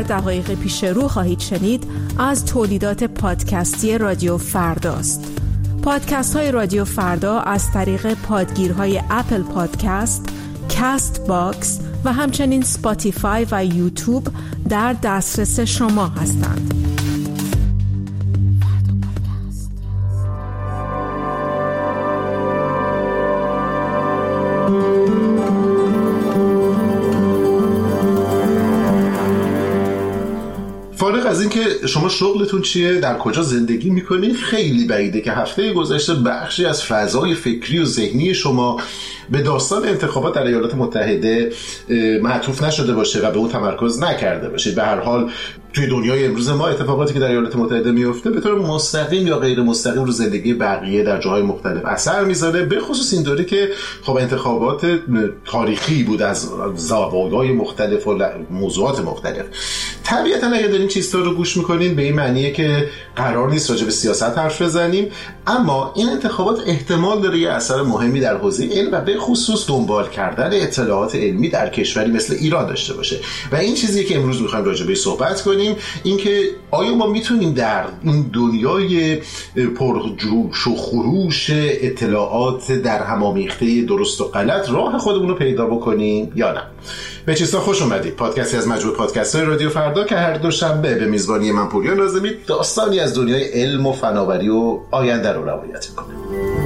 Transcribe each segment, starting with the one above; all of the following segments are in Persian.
دقایق پیش رو خواهید شنید از تولیدات پادکستی رادیو فرداست. پادکست های رادیو فردا از طریق پادگیرهای اپل پادکست، کست باکس و همچنین سپاتیفای و یوتیوب در دسترس شما هستند. فارغ از این که شما شغلتون چیه، در کجا زندگی میکنید، خیلی بعیده که هفته گذشته بخشی از فضای فکری و ذهنی شما به داستان انتخابات در ایالات متحده معطوف نشده باشه و به اون تمرکز نکرده باشید. به هر حال توی دنیای امروز ما اتفاقاتی که در ایالات متحده میفته به طور مستقیم یا غیر مستقیم رو زندگی بقیه در جاهای مختلف اثر میذاره، به خصوص این دوره که خب انتخابات تاریخی بود از زوایای مختلف و موضوعات مختلف. طبیعتا اگه دارین چیزا رو گوش میکنین به این معنیه که قرار نیست راجع به سیاست حرف بزنیم، اما این انتخابات احتمال داره یه اثر مهمی در حوزه علم و به خصوص دنبال کردن اطلاعات علمی در کشوری مثل ایران داشته باشه. و این چیزی که امروز میخوایم راجع بهش صحبت کنیم اینکه آیا ما میتونیم در این دنیای پرجوش و خروش اطلاعات در همامیخته درست و غلط راه خودمون رو پیدا بکنیم یا نه. به چیزا خوش اومدید. پادکستی از مجموعه پادکست‌های رادیو فردا که هر دوشنبه به میزبانی من پوریان ناظمی داستانی از دنیای علم و فناوری و آینده رو روایت می‌کنه.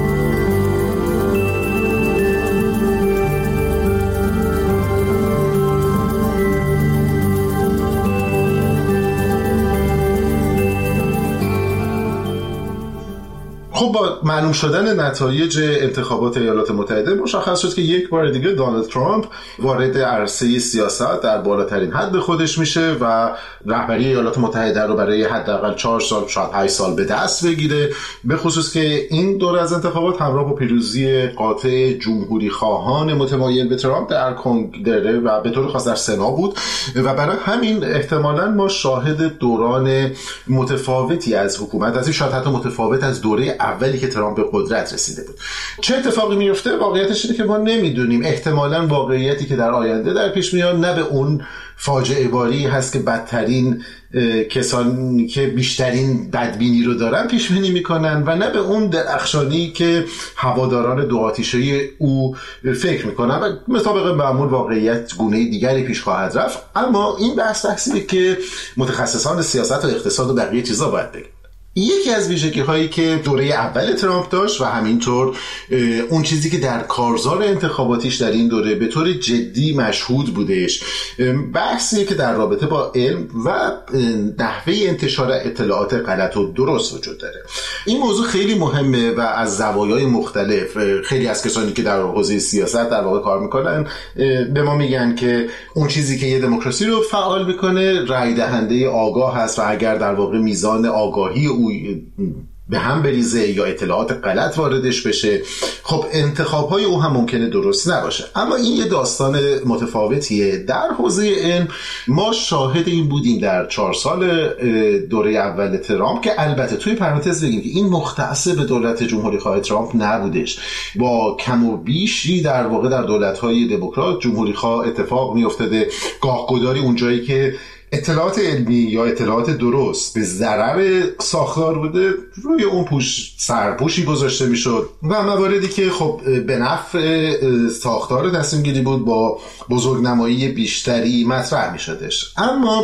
خب با معلوم شدن نتایج انتخابات ایالات متحده مشخص شد که یک بار دیگه دونالد ترامپ وارد عرصه سیاست در بالاترین حد خودش میشه و رهبری ایالات متحده رو برای حداقل 4 سال شاید 8 سال به دست بگیره، به خصوص که این دور از انتخابات همراه با پیروزی قاطع جمهوری خواهان متمایل به ترامپ در کنگره و به طور خاص در سنا بود و برای همین احتمالاً ما شاهد دوران متفاوتی از حکومت هستیم، شاید حتی متفاوت از دوره اولی که ترامپ به قدرت رسیده بود. چه اتفاقی میفته؟ واقعیتش اینه که ما نمیدونیم. احتمالاً واقعیتی که در آینده در پیش میاد نه به اون فاجعه باری هست که بدترین کسانی که بیشترین بدبینی رو دارن پیش بینی میکنن و نه به اون درخشانی که هواداران دو آتیشه او فکر میکنن و مطابق معمول واقعیت گونه دیگری پیش خواهد رفت. اما این بحثی که متخصصان سیاست و اقتصاد و بقیه چیزا باید بگن. یکی از ویژگی هایی که دوره اول ترامپ داشت و همینطور اون چیزی که در کارزار انتخاباتیش در این دوره به طور جدی مشهود بودش، بحثی که در رابطه با علم و نحوه انتشار اطلاعات غلط و درست وجود داره. این موضوع خیلی مهمه و از زوایای مختلف خیلی از کسانی که در حوزه سیاست در واقع کار میکنن به ما میگن که اون چیزی که یه دموکراسی رو فعال میکنه رای دهنده آگاه هست و اگر در واقع میزان آگاهی او به هم بریزه یا اطلاعات غلط واردش بشه، خب انتخاب‌های او هم ممکنه درست نباشه. اما این یه داستان متفاوتیه. در حوزه علم ما شاهد این بودیم در 4 سال دوره اول ترامپ که البته توی پرانتز بگیم که این مختص به دولت جمهوری خواه ترامپ نبودش، با کم و بیشی در واقع در دولت‌های دموکرات جمهوری خواه اتفاق می‌افتاده. گاهگداری اونجایی که اطلاعات علمی یا اطلاعات درست به ضرر ساختار بوده روی اون سرپوشی گذاشته میشد و مواردی که خب به نفع ساختار تصمیم گیری بود با بزرگنمایی بیشتری مطرح میشدش. اما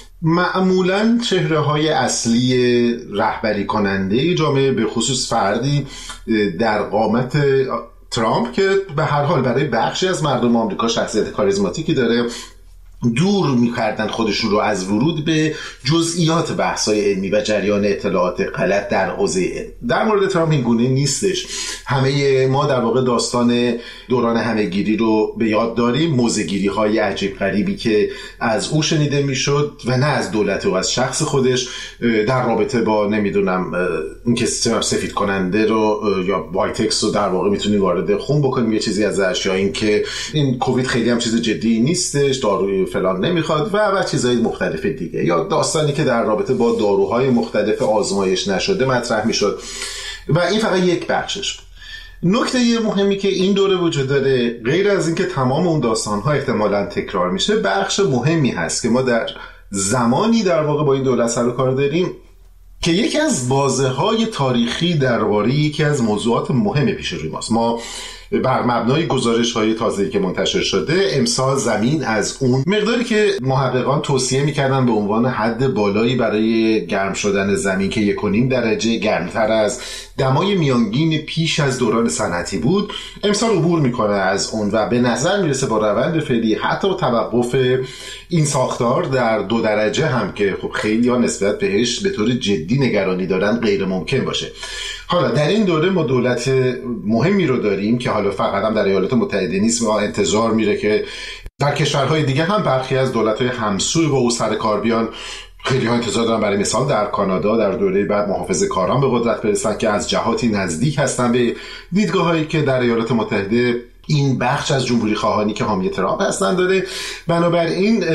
معمولاً چهره‌های اصلی رهبری کننده جامعه به خصوص فردی در قامت ترامپ که به هر حال برای بخشی از مردم آمریکا شخصیت کاریزماتیکی داره دور می‌کردن خودشون رو از ورود به جزئیات بحث‌های علمی و جریان اطلاعات غلط در حوزه علم. در مورد ترامپ این گونه نیستش. همه ما در واقع داستان دوران همه‌گیری رو به یاد داریم، موضع‌گیری‌های عجیب غریبی که از او شنیده میشد و نه از دولت و از شخص خودش در رابطه با نمیدونم اینکه سفید کننده رو یا وایتکس رو در واقع میتونیم وارد خون بکنیم یه چیزی ازش، یا اینکه این کووید خیلی هم چیز جدی نیستش، داروی فلان نمیخواد و چیزهای مختلف دیگه، یا داستانی که در رابطه با داروهای مختلف آزمایش نشده مطرح میشد و این فقط یک بخشش بود. نکته مهمی که این دوره وجود داره، غیر از اینکه تمام اون داستان‌ها احتمالاً تکرار میشه، بخش مهمی هست که ما در زمانی در واقع با این دولت سر و کار داریم که یکی از بازه‌های تاریخی درباره یکی از موضوعات مهم پیش روی ماست. ما بر مبنای گزارش‌های تازه‌ای که منتشر شده امسال زمین از اون مقداری که محققان توصیه می‌کردن به عنوان حد بالایی برای گرم شدن زمین که 1.5 درجه گرمتر از دمای میانگین پیش از دوران صنعتی بود، امسال عبور می‌کنه از اون و به نظر میرسه با روند فعلی حتی توقف این ساختار در 2 درجه هم که خب خیلی‌ها نسبت بهش به طور جدی نگرانی دارن غیر ممکن باشه. حالا در این دوره ما دولت مهمی رو داریم که حالا فقط هم در ایالات متحده نیست و انتظار میره که در کشورهای دیگه هم برخی از دولت‌های همسوی با او سر کار بیان. خیلی ها انتظار دارن برای مثال در کانادا در دوره بعد محافظه‌کاران به قدرت برسن که از جهاتی نزدیک هستن به دیدگاه‌هایی که در ایالات متحده این بخش از جمهوری خواهانی که حامی ترامپ هستن داره. بنابراین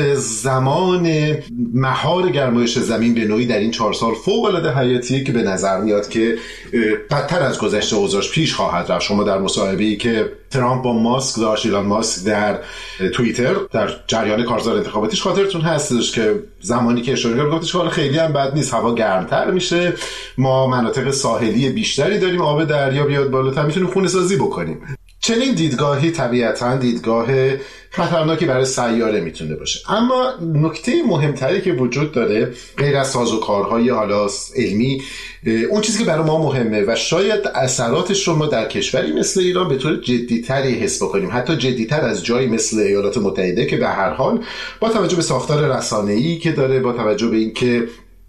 زمان مهار گرمایش زمین به نوعی در این 4 سال فوق‌العاده حیاتیه که به نظر میاد که بدتر از گذشته اوضاعش پیش خواهد رفت. شما در مصاحبه‌ای که ترامپ با ماسک داشت، ایلان ماسک در توییتر در جریان کارزار انتخاباتیش، خاطرتون هستش که زمانی که اشاره کرد گفتش که خیلی هم بد نیست، هوا گرمتر میشه، ما مناطق ساحلی بیشتری داریم، آب دریا بیاد بالاتر، میتونیم خونه‌سازی بکنیم. چنین دیدگاهی طبیعتاً دیدگاه خطرناکی برای سیاره میتونه باشه. اما نکته مهمتری که وجود داره غیر از سازوکارهای حالا علمی، اون چیزی که برای ما مهمه و شاید اثراتش رو ما در کشوری مثل ایران به طور جدی‌تری حس بکنیم، حتی جدی‌تر از جایی مثل ایالات متحده که به هر حال با توجه به ساختار رسانه‌ای که داره، با توجه به اینکه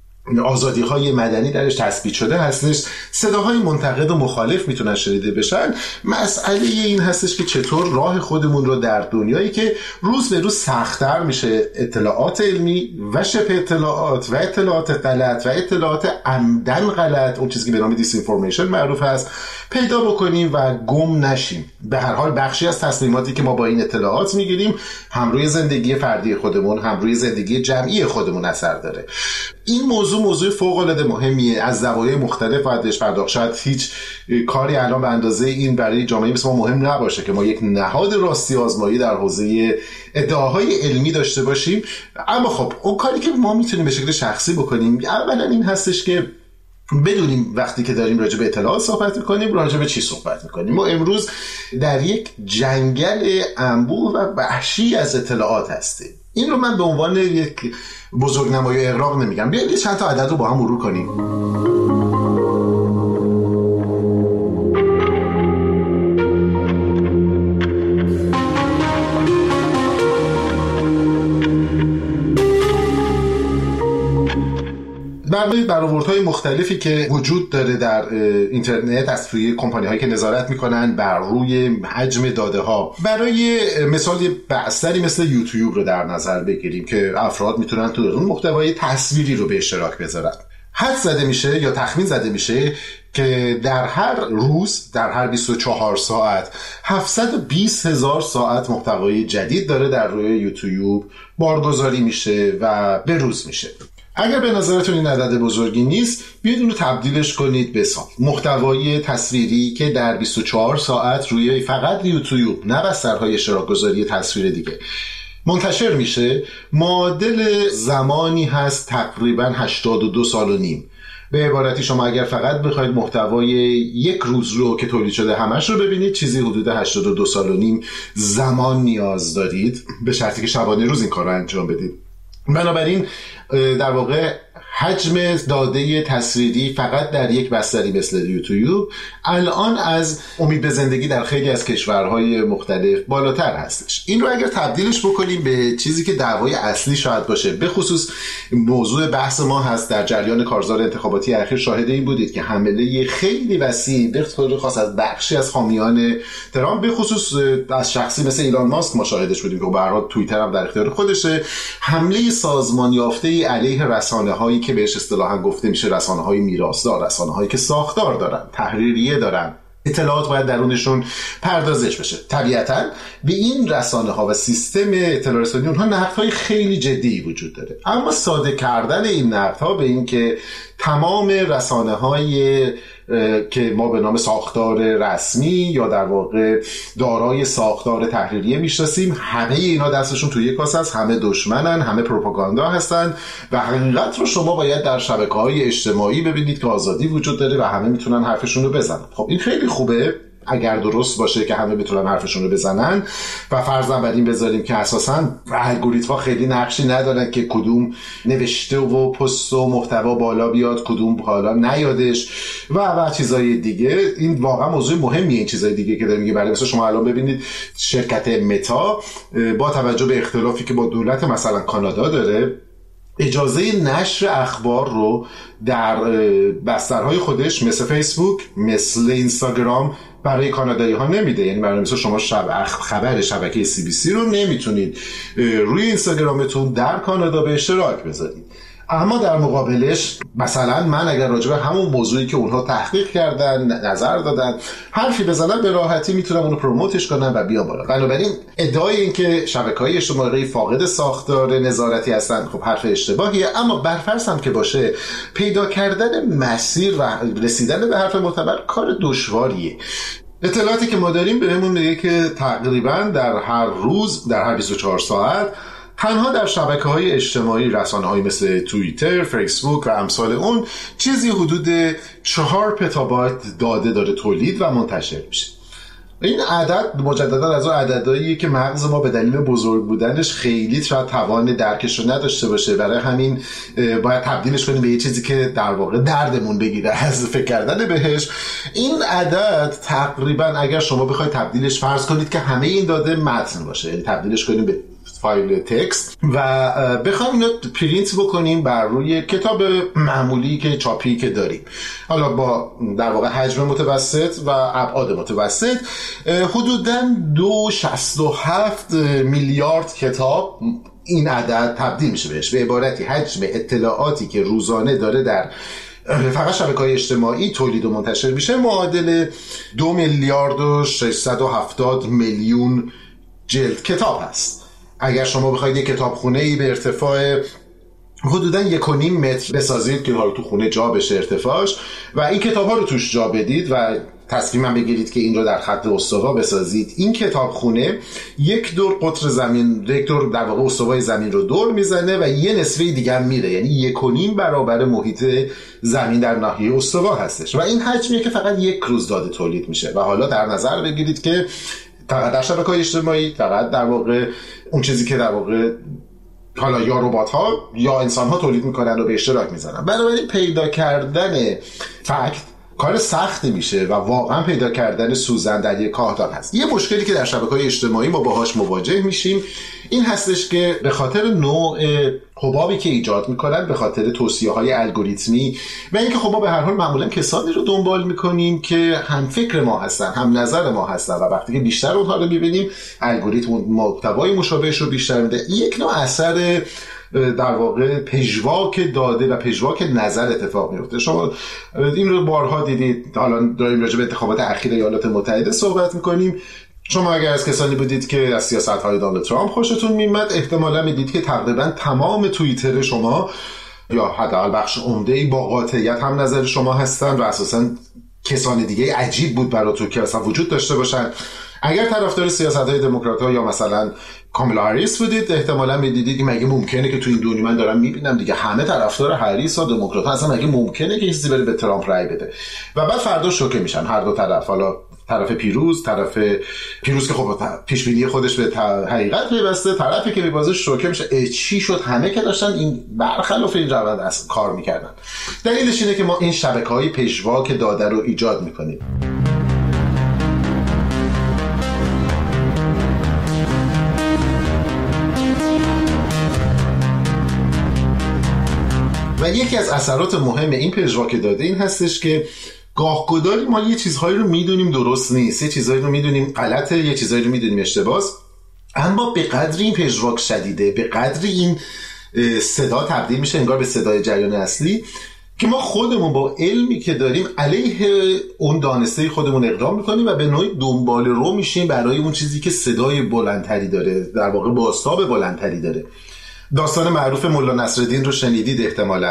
آزادی‌های مدنی درش تثبیت شده هستش، صداهای منتقد و مخالف میتونن شنیده بشن. مسئله این هستش که چطور راه خودمون رو در دنیایی که روز به روز سخت‌تر میشه اطلاعات علمی و شبه اطلاعات و اطلاعات غلط و اطلاعات عمدن غلط، اون چیزی که به نام دیس اینفورمیشن معروف است، پیدا بکنیم و گم نشیم. به هر حال بخشی از تصمیماتی که ما با این اطلاعات میگیریم هم روی زندگی فردی خودمون هم روی زندگی جمعی خودمون اثر داره. این موضوع فوق‌العاده مهمیه، از زوایای مختلف باید بهش پرداخت. شاید هیچ کاری الان به اندازه این برای جامعه مثل ما مهم نباشه که ما یک نهاد راستی آزمایی در حوزه ادعاهای علمی داشته باشیم. اما خب اون کاری که ما میتونیم به شکل شخصی بکنیم اولا این هستش که بدونیم وقتی که داریم راجع به اطلاعات صحبت میکنیم راجع به چی صحبت میکنیم. ما امروز در یک جنگل انبوه و وحشی از اطلاعات هستیم. این رو من به عنوان یک بزرگنمای اغراق نمیگم. بیایید چند تا عدد رو با هم مرور کنیم. برآوردهای مختلفی که وجود داره در اینترنت از سوی کمپانی‌هایی که نظارت میکنن بر روی حجم داده ها، برای مثال بستری مثل یوتیوب رو در نظر بگیریم که افراد میتونن تو اون محتوای تصویری رو به اشتراک بذارن. حد زده میشه یا تخمین زده میشه که در هر روز، در هر 24 ساعت 720,000 ساعت محتوای جدید داره در روی یوتیوب بارگذاری میشه و بروز میشه. اگر به نظرتون این عدد بزرگی نیست، بیاید اون رو تبدیلش کنید به سال. محتوای تصویری که در 24 ساعت روی فقط یوتیوب، نه بسترهای اشتراک گذاری تصویر دیگه، منتشر میشه، معادل زمانی هست تقریبا 82 سال و نیم. به عبارتی شما اگر فقط بخواید محتوای یک روز رو که تولید شده همش رو ببینید، چیزی حدود 82 سال و نیم زمان نیاز دارید، به شرطی که شبانه روز این کار رو انجام بدید. بنابراین در واقع حجم داده تصویری فقط در یک بستری مثل یوتیوب الان از امید به زندگی در خیلی از کشورهای مختلف بالاتر هستش. این رو اگر تبدیلش بکنیم به چیزی که دعوای اصلی شاید باشه، به خصوص موضوع بحث ما هست، در جریان کارزار انتخاباتی اخیر شاهد این بودید که حمله خیلی وسیع به طور خاص از بخشی از حامیان ترامپ، به خصوص از شخصی مثل ایلان ماسک ما شاهدش بودیم که به هر حال توییتر هم در اختیار خودشه، حمله سازمان یافته علیه رسانه‌هایی که بهش اصطلاحاً گفته میشه رسانه‌های میراثدار، رسانه‌هایی که ساختار دارن، تحریریه دارن، اطلاعات باید درونشون پردازش بشه. طبیعتاً به این رسانه‌ها و سیستم اطلاع رسانی اونها نقدهای خیلی جدی وجود داره، اما ساده کردن این نقدها به این که تمام رسانه‌های که ما به نام ساختار رسمی یا در واقع دارای ساختار تحریریه میشناسیم، همه اینا دستشون توی یک کاسه است، همه دشمنن، همه پروپاگاندا هستن و حقیقت رو شما باید در شبکه‌های اجتماعی ببینید که آزادی وجود داره و همه میتونن حرفشون رو بزنن. خب این خیلی خوبه اگر درست باشه که همه بتونن حرفشون رو بزنن و فرضاً بر این بذاریم که اساساً الگوریتم‌ها خیلی نقشی ندارن که کدوم نوشته و پست و محتوا بالا بیاد، کدوم حالا نیادش و چیزای دیگه. این واقعا موضوع مهمیه. این چیزای دیگه که داریم میگه، برای مثلا شما الان ببینید شرکت متا با توجه به اختلافی که با دولت مثلا کانادا داره، اجازه نشر اخبار رو در بسترهای خودش مثل فیسبوک، مثل اینستاگرام برای کانادایی ها نمیده. یعنی برای مثلا شما خبر شبکه CBC رو نمیتونید روی اینستاگرامتون در کانادا به اشتراک بذارید. اما در مقابلش مثلا من اگر راجع به همون موضوعی که اونها تحقیق کردن نظر دادن حرفی بزنم، به راحتی میتونم اونو پروموتش کنم و بیام بالا. بنابراین ادعای این که شبکه‌های اجتماعی فاقد ساختار نظارتی هستن خب حرف اشتباهیه. اما برفرض هم که باشه، پیدا کردن مسیر و رسیدن به حرف معتبر کار دشواریه. اطلاعاتی که ما داریم بهمون میگه که تقریبا در هر روز، در هر 24 ساعت تنها در شبکه‌های اجتماعی، رسانه‌های مثل توییتر، فیسبوک و امثال اون، چیزی حدود 4 پتابایت داده داره تولید و منتشر میشه. این عدد مجددا از اون عددهاییه که مغز ما به دلیل بزرگ بودنش خیلی شاید توان درکش رو نداشته باشه، برای همین باید تبدیلش کنیم به یه چیزی که در واقع دردمون بگیره از فکر کردن بهش. این عدد تقریبا اگر شما بخواید تبدیلش، فرض کنید که همه این داده متن باشه، یعنی تبدیلش کنیم به فایل تکست و بخوایم اینو پرینت بکنیم بر روی کتاب معمولی که چاپی که داریم، حالا با در واقع حجم متوسط و ابعاد متوسط، حدوداً 2.67 میلیارد کتاب این عدد تبدیل میشه بهش. به عبارتی حجم اطلاعاتی که روزانه داره در فقط شبکه‌های اجتماعی تولید و منتشر میشه معادل 2 میلیارد و 670 میلیون جلد کتاب هست. اگر شما بخواید یک کتابخونه‌ای به ارتفاع حدوداً 1.5 متر بسازید که حالا تو خونه جا بشه ارتفاعش و این کتاب‌ها رو توش جا بدید و تصمیم بگیرید که این رو در خط استوا بسازید، این کتابخونه یک دور قطر زمین، یک دور در واقع استوای زمین رو دور میزنه و یه نصفه دیگه هم میره، یعنی 1.5 برابر محیط زمین در ناحیه استوا هستش و این حجمیه که فقط یک روز داده تولید میشه. و حالا در نظر بگیرید که فقط در شبکه‌های اجتماعی، فقط در واقع اون چیزی که در واقع حالا یا ربات‌ها یا انسان‌ها تولید میکنن و به اشتراک میذارن. بنابراین پیدا کردن فکت کار سختی میشه و واقعا پیدا کردن سوزن در یک کاهدان هست. یه مشکلی که در شبکه‌های اجتماعی ما باهاش مواجه میشیم این هستش که به خاطر نوع حبابی که ایجاد میکنن، به خاطر توصیه‌های الگوریتمی و اینکه خب ما به هر حال معمولا کسانی رو دنبال میکنیم که هم فکر ما هستن، هم نظر ما هستن و وقتی که بیشتر اونها رو میبینیم الگوریتم محتوای مشابهش رو بیشتر میده. یک نوع اثر در واقع پژواک داده و پژواک نظر اتفاق میفته. شما این رو بارها دیدید. حالا داریم راجع به انتخابات اخیر ایالات متحده صحبت میکنیم. شما اگر از کسانی بودید که از سیاست‌های دونالد ترامپ خوشتون میومد، احتمالاً میدید که تقریباً تمام توییتر شما یا حداقل بخش عمده‌ای با قاطعیت هم نظر شما هستن و اساساً کسان دیگه عجیب بود براتون که اصلا وجود داشته باشن. اگر طرفدار سیاست‌های دموکرات‌ها یا مثلا کامالا هریس بودید، احتمالاً می‌دیدید که مگه ممکنه که تو این دنیا من دارم می‌بینم دیگه همه طرفدار هریس و دموکرات‌ها هستن، مگه ممکنه که کسی بره به ترامپ رای بده؟ و بعد فردا شوکه میشن هر دو طرف. حالا طرف پیروز که خب پیش بینی خودش به حقیقت پیوسته، طرفی که می‌بازه شوکه میشه. چی شد؟ همه که داشتن این برخلاف این روند اصلا کار می‌کردن. دلیلش اینه که ما این شبکه‌های پژواک داده رو ایجاد می‌کنیم. و یکی از اثرات مهم این پژواک داده این هستش که گاه‌گداری ما یه چیزهایی رو میدونیم درست نیست، یه چیزهایی رو میدونیم غلطه، یه چیزهایی رو میدونیم اشتباهه، اما به قدری این پژواک شدیده، به قدری این صدا تبدیل میشه انگار به صدای جریان اصلی که ما خودمون با علمی که داریم علیه اون دانسته خودمون اقدام میکنیم و به نوعی دنبال رو میشیم برای اون چیزی که صدای بلندتری داره، در واقع بازتاب بلندتری داره. داستان معروف مولا نصرالدین رو شنیدید احتمالاً.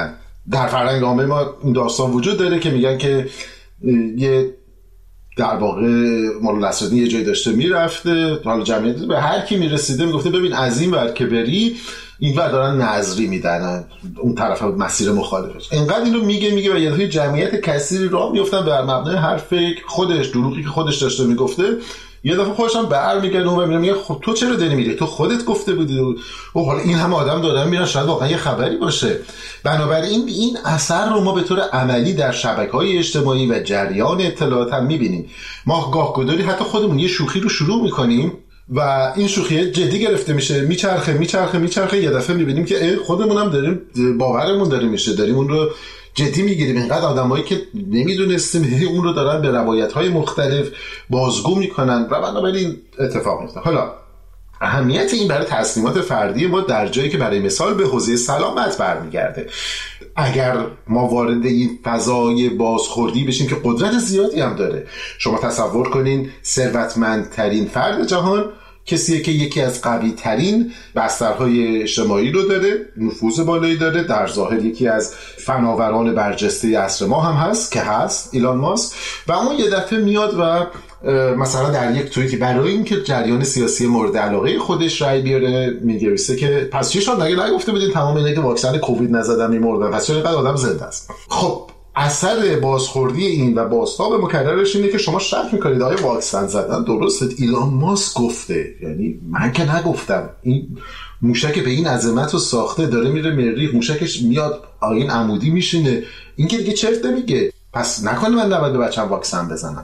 در فرهنگ عامه ما این داستان وجود داره که میگن که یه در واقع مولا نصرالدین یه جایی داشته میرفته، حالا جمعیت به هر کی میرسیده میگفته ببین از این ور که بری این ور دارن نظری میدن اون طرف مسیر مخالفش. اینقدر اینو میگه و یه دفعه جمعیت کثیری راه میافتن بر مبنای حرف خودش، دروغی که خودش داشته میگفته. یه دفعه خودش هم برمیگرده و میگه خب تو چرا داری میری؟ تو خودت گفته بودی. و حالا این همه آدم دارن میرن، شاید واقعا یه خبری باشه. بنابراین این اثر رو ما به طور عملی در شبکه‌های اجتماعی و جریان اطلاعات هم میبینیم. ما گاهگداری حتی خودمون یه شوخی رو شروع میکنیم و این شوخی جدی گرفته میشه، میچرخه یه دفعه میبینیم که خودمون هم داریم، باورمون داره میشه، داریم اون رو جدی میگیریم. اینقدر آدمایی که نمیدونستیم اون رو دارن به روایت‌های مختلف بازگو میکنن و بنابراین اتفاق میفته. حالا اهمیت این برای تصمیمات فردی ما در جایی که برای مثال به حوزه سلامت برمیگرده. اگر ما وارد این فضای بازخوردی بشیم که قدرت زیادی هم داره، شما تصور کنین ثروتمندترین فرد جهان کسیه که یکی از قوی ترین بسترهای اجتماعی رو داره، نفوذ بالایی داره، در ظاهر یکی از فناوران برجسته عصر ما هم هست که هست ایلان ماسک، و اون یه دفعه میاد و مثلا در یک توییتی برای اینکه جریان سیاسی مورد علاقه خودش رای بیاره میگه که پس چی شد نگفته بودین تمام اینا که واکسن کووید نزدن میمردن، پس چرا اینقدر آدم زنده است؟ خب اثر بازخوردی این و بازتاب مکررش اینه که شما شک میکنید آیا واکسن زدن درسته؟ ایلان ماسک گفته، یعنی من که نگفتم. این موشک به این عظمت رو ساخته، داره میره مریخ، موشکش میاد آین عمودی میشینه، این که دیگه چرت نمیگه. پس نکنه من نباید به بچه‌م واکسن بزنم.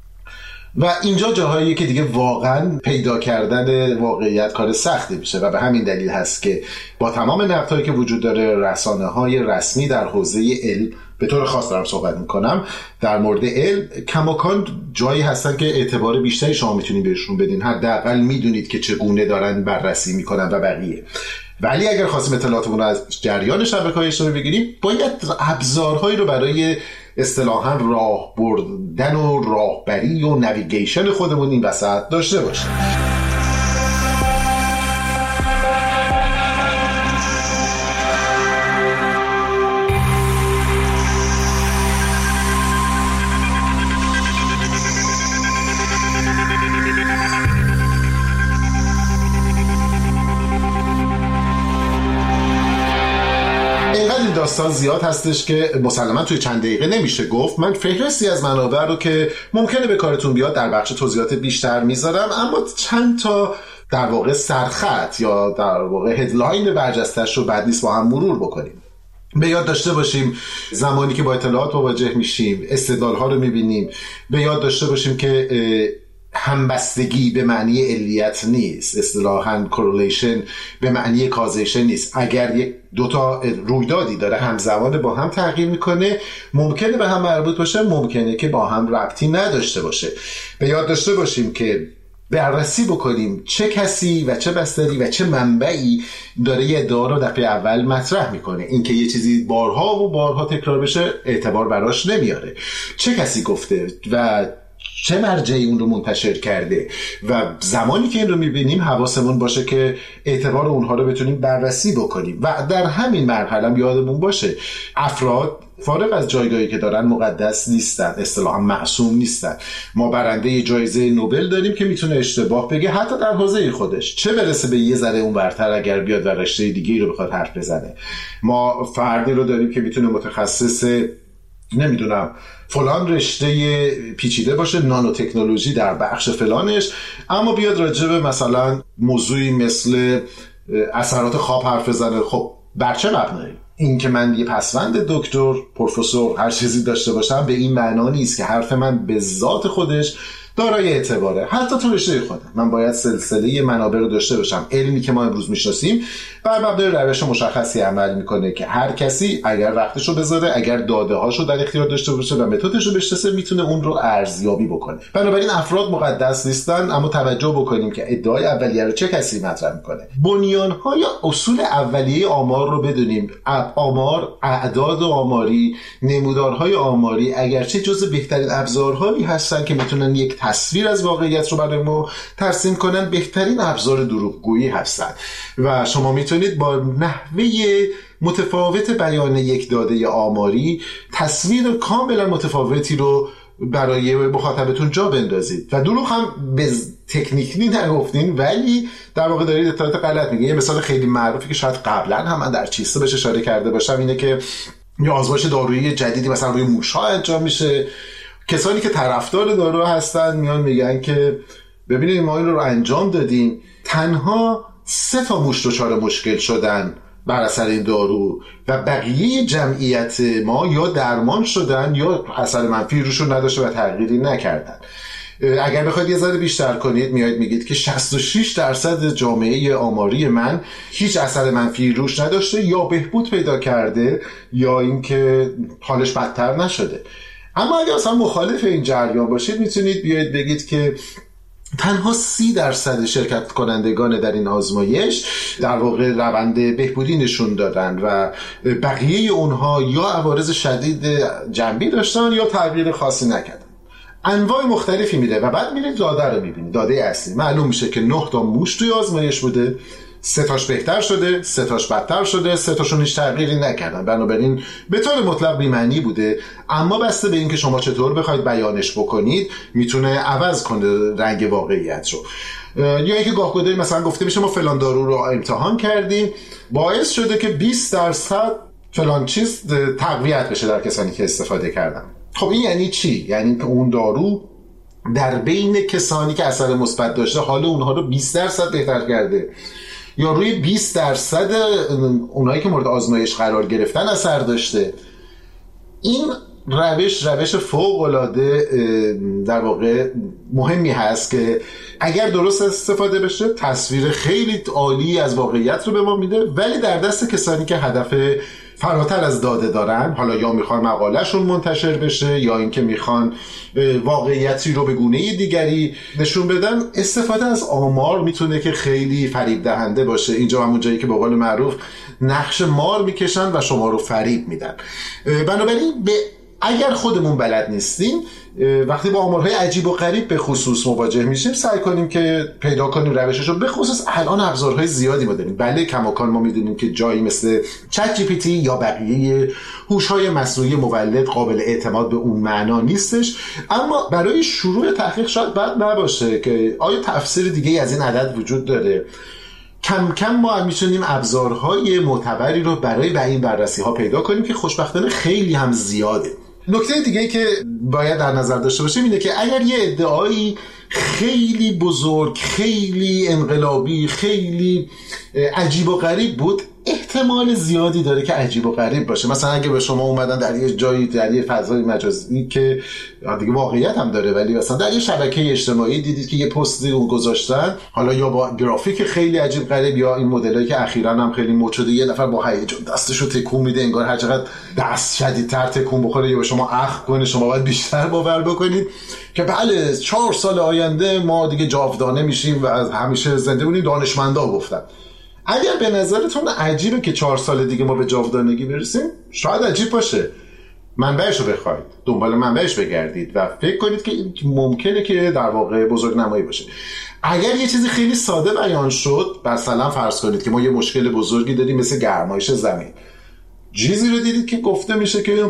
و اینجا جاهاییه که دیگه واقعا پیدا کردن واقعیت کار سختی میشه و به همین دلیل هست که با تمام نقدهایی که وجود داره، رسانه‌های رسمی در حوزه علم به طور خاص دارم صحبت میکنم در مورد علم، کماکان جایی هستن که اعتبار بیشتری شما میتونید بهشون بدین، حداقل میدونید که چگونه دارن بررسی میکنن و بقیه. ولی اگر خواستیم اطلاعاتمون رو از جریان شبکه‌های اجتماعی بگیریم، باید ابزارهایی رو برای اصطلاحاً راه بردن و راهبری و نویگیشن خودمون این وسط داشته باشیم. داستان زیاد هستش که مسلماً توی چند دقیقه نمیشه گفت. من فهرستی از منابع رو که ممکنه به کارتون بیاد در بخش توضیحات بیشتر میذارم، اما چند تا در واقع سرخط یا در واقع هدلاین برجسته‌اش رو بعد نیست با هم مرور بکنیم. به یاد داشته باشیم زمانی که با اطلاعات مواجه میشیم استدلال‌ها رو میبینیم. به یاد داشته باشیم که همبستگی به معنی علیت نیست، اصطلاحاً correlation به معنی کازیشن نیست. اگر یک دوتا رویدادی داره همزمان با هم تغییر میکنه، ممکنه به هم مربوط باشه، ممکنه که با هم ربطی نداشته باشه. به یاد داشته باشیم که بررسی بکنیم چه کسی و چه بستری و چه منبعی داره یه ادعا رو دفعه اول مطرح میکنه. اینکه یه چیزی بارها و بارها تکرار بشه اعتبار براش نمیاره. چه کسی گفته و چه مرجعی اون رو منتشر کرده، و زمانی که این رو میبینیم حواسمون باشه که اعتبار اونها رو بتونیم بررسی بکنیم. و در همین مرحله هم یادمون باشه افراد فارغ از جایگاهی که دارن مقدس نیستن، اصطلاحاً معصوم نیستن. ما برنده جایزه نوبل داریم که میتونه اشتباه بگه حتی در حوزه خودش، چه برسه به یه ذره اون برتر اگر بیاد و رشته دیگه‌ای رو بخواد حرف بزنه. ما فردی رو داریم که میتونه متخصص نمیدونم فلان رشته پیچیده باشه، نانو تکنولوژی در بخش فلانش، اما بیاد راجع به مثلا موضوعی مثل اثرات خواب حرف بزنه. خب بر چه مبنایی؟ این که من یه پسوند دکتر، پروفسور، هر چیزی داشته باشم به این معنا نیست که حرف من به ذات خودش دارای اعتباره. حتی تو رشته خودم من باید سلسله منابع رو داشته باشم. علمی که ما امروز میشناسیم بر مبنای روش مشخصی عمل میکنه که هر کسی اگر وقتش رو بذاره، اگر داده هاشو در اختیار داشته باشه و متدش رو بشناسه، میتونه اون رو ارزیابی بکنه. بنابراین افراد مقدس نیستن، اما توجه بکنیم که ادعای اولیه رو چه کسی مطرح میکنه. بنیان‌ها یا اصول اولیه آمار رو بدونیم. آمار، اعداد آماری، نمودارهای آماری اگرچه جزو بهترین ابزارهایی هستن که میتونن یک تصویر از واقعیت رو برای ما ترسیم کنن، بهترین ابزار دروغگویی هستن و شما میتونید با نحوه متفاوت بیان یک داده آماری تصویر کاملا متفاوتی رو برای مخاطبتون جا بندازید. و دروغ هم به تکنیکی نگفتین، ولی در واقع دارید اطلاعات غلط میگین. یه مثال خیلی معروفی که شاید قبلا هم من در چیسته بهش اشاره کرده باشم اینه که یه آزمایش دارویی جدیدی مثلا روی موش‌ها انجام میشه، کسانی که طرفدار دارو هستن میان میگن که ببینید ما این رو انجام دادیم، تنها 3 تا موش دچار مشکل شدن بر اثر این دارو و بقیه جمعیت ما یا درمان شدن یا اثر منفی روشون نداشته و تغییری نکردن. اگر بخواید یه ذره بیشتر کنید میایید میگید که 66% جامعه آماری من هیچ اثر منفی روش نداشته یا بهبود پیدا کرده یا اینکه حالش بدتر نشده. اما اگر اصلا مخالف این جریان باشید میتونید بیایید بگید که تنها 30% شرکت کنندگان در این آزمایش در واقع روند بهبودی نشون دادن و بقیه اونها یا عوارض شدید جنبی داشتن یا تغییر خاصی نکردن. انواع مختلفی میده و بعد میرید داده رو میبینید. داده اصلی معلوم میشه که 9 تا موش توی آزمایش بوده، 3 تاش بهتر شده، 3 تاش بدتر شده، 3 تاشون هیچ تغییری نکردن. بنابراین به طور مطلق بی‌معنی بوده، اما بسته به اینکه شما چطور بخواید بیانش بکنید میتونه عوض کنه رنگ واقعیت رو. یا اینکه گاه‌گداری مثلا گفته میشه ما فلان دارو رو امتحان کردیم باعث شده که 20% فلان چیز تقویت بشه در کسانی که استفاده کردن. خب این یعنی چی؟ یعنی که اون دارو در بین کسانی که اثر مثبت داشته حال اونها رو 20% بهتر کرده یا روی 20% اونایی که مورد آزمایش قرار گرفتن اثر داشته. این روش فوق‌العاده در واقع مهمی هست که اگر درست استفاده بشه تصویر خیلی عالی از واقعیت رو به ما میده، ولی در دست کسانی که هدف فراتر از داده دارن، حالا یا میخوان مقالهشون منتشر بشه یا اینکه میخوان واقعیتی رو به گونه دیگری نشون بدن، استفاده از آمار میتونه که خیلی فریب دهنده باشه. اینجا همون جایی که به قول معروف نقش مار میکشن و شما رو فریب میدن. بنابراین اگر خودمون بلد نیستیم وقتی با آمارهای عجیب و غریب به خصوص مواجه میشیم سعی کنیم که پیدا کنیم روششو. به خصوص الان ابزارهای زیادی ما داریم. بله کماکان ما میدونیم که جایی مثل چت جی پی تی یا بقیه هوش‌های مصنوعی مولد قابل اعتماد به اون معنا نیستش، اما برای شروع تحقیق شاید بد نباشه که آیا تفسیر دیگه از این عدد وجود داره. کم کم ما میتونیم ابزارهای معتبری رو برای این بررسی ها پیدا کنیم که خوشبختانه خیلی هم زیاده. نکته دیگه که باید در نظر داشته باشیم اینه که اگر یه ادعایی خیلی بزرگ، خیلی انقلابی، خیلی عجیب و غریب بود، احتمال زیادی داره که عجیب و غریب باشه. مثلا اگه به شما اومدن در یه جایی، در یه فضای مجازی که دیگه واقعیت هم داره، ولی مثلا در یه شبکه اجتماعی دیدید که یه پستی اون گذاشتن، حالا یا با گرافیک خیلی عجیب غریب یا این مدلایی که اخیراً هم خیلی مد شده، یه نفر با هیجان دستشو تکون میده انگار هر چقدر دست شدیدتر تکون بخوره یا به شما اخم کنه شما باید بیشتر باور بکنید که بله 4 سال آینده ما دیگه جاودانه میشیم و از همیشه زنده بودیم. دانشمندا گفتن. اگر به نظرتون عجیبه که 4 سال دیگه ما به جاودانگی برسیم، شاید عجیب باشه. منبعش رو بخواید، دنبال منبعش بگردید و فکر کنید که ممکنه که در واقع بزرگنمایی باشه. اگر یه چیزی خیلی ساده بیان شد، مثلا فرض کنید که ما یه مشکل بزرگی داریم مثل گرمایش زمین، چیزی رو دیدید که گفته میشه که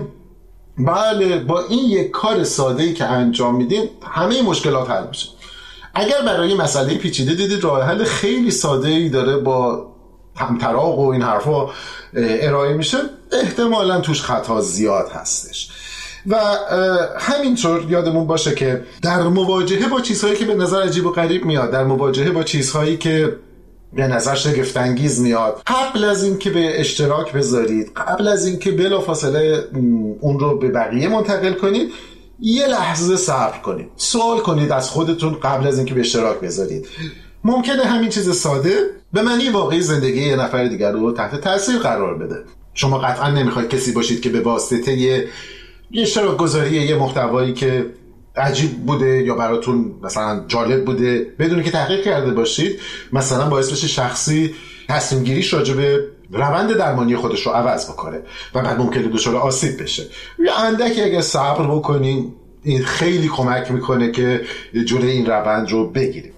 بله با این یک کار ساده‌ای که انجام میدیم همه مشکلات حل میشه. اگر برای مسئله پیچیده دیدید راه حل خیلی ساده‌ای داره با همطراق و این حرفا ارائه میشه، احتمالاً توش خطا زیاد هستش. و همینطور یادمون باشه که در مواجهه با چیزهایی که به نظر عجیب و غریب میاد، در مواجهه با چیزهایی که به نظر شگفت انگیز میاد، قبل از این که به اشتراک بذارید، قبل از این که بلافاصله اون رو به بقیه منتقل کنید، یه لحظه صبر کنید، سوال کنید از خودتون قبل از اینکه به اشتراک بذارید. ممکنه همین چیز ساده به معنی واقعی زندگی یه نفر دیگر رو تحت تاثیر قرار بده. شما قطعا نمیخواید کسی باشید که به واسطه یه اشتراک گذاری یه محتوایی که عجیب بوده یا براتون مثلا جالب بوده بدون که تحقیق کرده باشید مثلا باعث بشه شخصی تصمیم گیریش راجع به روند درمانی خودش رو عوض بکنه و بعد ممکنه دچار آسیب بشه. یا اندکی اگه صبر بکنیم این خیلی کمک میکنه که جلوی این روند رو بگیریم.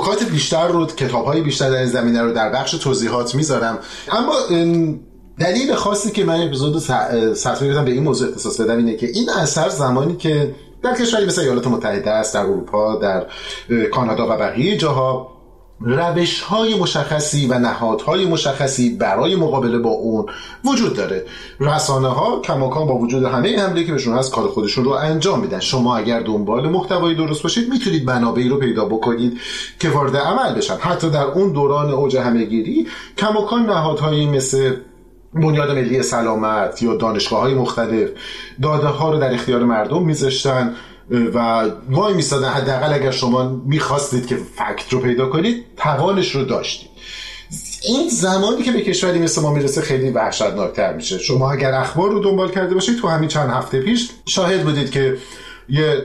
نکات بیشتر رو، کتاب‌های بیشتر در این زمینه رو در بخش توضیحات میذارم. اما دلیل خاصی که من اپیزود سطحی به این موضوع اختصاص بدم اینه که این اثر زمانی که در کشوری مثل ایالات متحده است، در اروپا، در کانادا و بقیه جاها روش‌های مشخصی و نهادهای مشخصی برای مقابله با اون وجود داره. رسانه‌ها کماکان با وجود همه حمله که بهشون هست کار خودشون رو انجام میدن. شما اگر دنبال محتوای درست باشید میتونید منابعی رو پیدا بکنید که وارد عمل بشن. حتی در اون دوران اوج همه‌گیری کماکان نهادهایی مثل بنیاد ملی سلامت یا دانشگاه‌های مختلف داده‌ها رو در اختیار مردم میذاشتن و وای میستادن. حداقل اگر شما میخواستید که فکت رو پیدا کنید توانش رو داشتید. این زمانی که به کشوری مثل ما میرسه خیلی وحشتناکتر میشه. شما اگر اخبار رو دنبال کرده باشید تو همین چند هفته پیش شاهد بودید که یه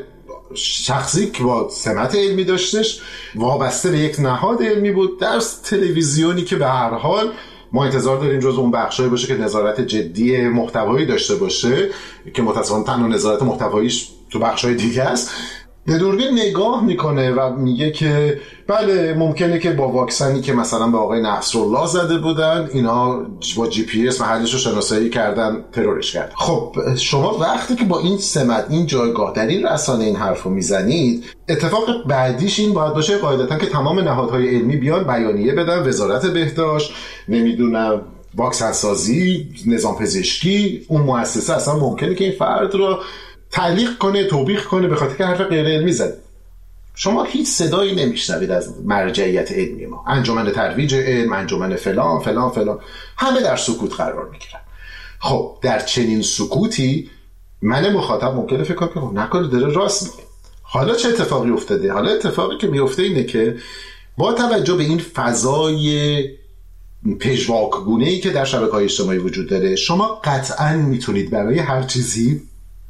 شخصی که با سمت علمی داشتش وابسته به یک نهاد علمی بود در تلویزیونی که به هر حال ما انتظار داریم جز اون بخشایی باشه که نظارت جدی محتوایی داشته باشه که متأسفانه تنها نظارت محتواییش تو بخشای دیگه است، به دوربین نگاه میکنه و میگه که بله ممکنه که با واکسنی که مثلا به آقای نصرالله زده بودن اینا با جی پی اس محلش رو شناسایی کردن ترورش کردن. خب شما وقتی که با این سمت این جایگاه در این رسانه این حرفو میزنید، اتفاق بعدیش این باید باشه قاعدتا که تمام نهادهای علمی بیان بیانیه بدن، وزارت بهداشت، نمیدونم واکسن سازی، نظام پزشکی، اون مؤسسه اصلا ممکنه که این فرد رو تعلیق کنه، توبیخ کنه به خاطر که حرف غیر علمی زد. شما هیچ صدایی نمیشنوید از مرجعیت علمی ما. انجمن ترویج علم، انجمن فلان فلان فلان، همه در سکوت قرار میگیرن. خب در چنین سکوتی من مخاطب ممکنه فکر کنم نکنه داره راست میگه. حالا چه اتفاقی افتاده؟ حالا اتفاقی که میفته اینه که با توجه به این فضای پژواکگونه‌ای که در شبکه‌های اجتماعی وجود داره، شما قطعاً میتونید برای هر چیزی